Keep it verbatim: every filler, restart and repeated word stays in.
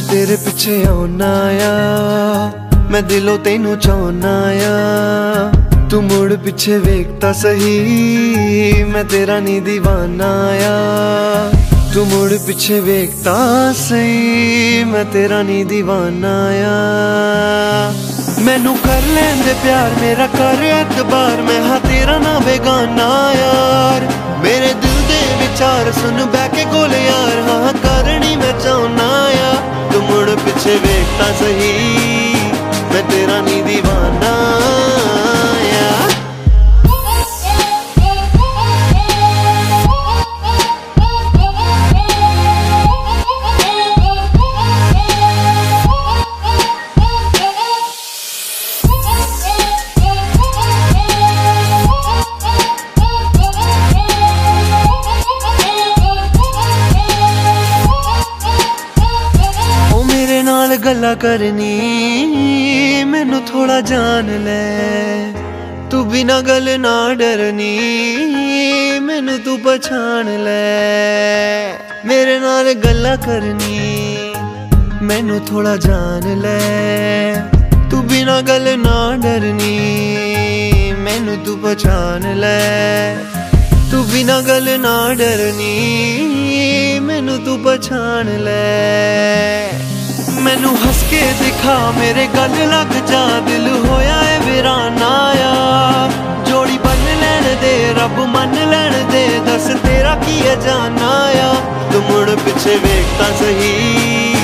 तेरे पिछे आना आ, मैं दिलों तेनू चाहना आ। तू मुड़ पिछे वेखता सही, मैं तेरा नी दीवाना आ। तू मुड़ पिछे वेखता सही, मैं तेरा नी दीवाना आ। मैनू कर लेंदे प्यार मेरा कर एतबार, मैं हाँ तेरा ना बेगाना यार। मेरे दिल दे विचार सुन बैके कोल यार, हाँ करनी मैं चाहना या। तू मुड़ पिछे वेखता सही, मैं तेरा नी दीवाना या। गल्ला करनी मैनू थोड़ा जान ले, तू बिना गल ना डरनी मैनू तू पछाण ले। मेरे नाल गल्ला करनी मैनू थोड़ा जान ले, तू बिना गल ना डरनी मैनू तू पछाण ले। तू बिना गल ना डरनी मैनू तू पछाण ले। मैनू हंस के दिखा मेरे गल लग जा, दिल होया है वीराना यार। जोड़ी बन लैन दे रब मन लैन दे, दस तेरा की है जाना या। तू मुड़ पिछे वेखता सही,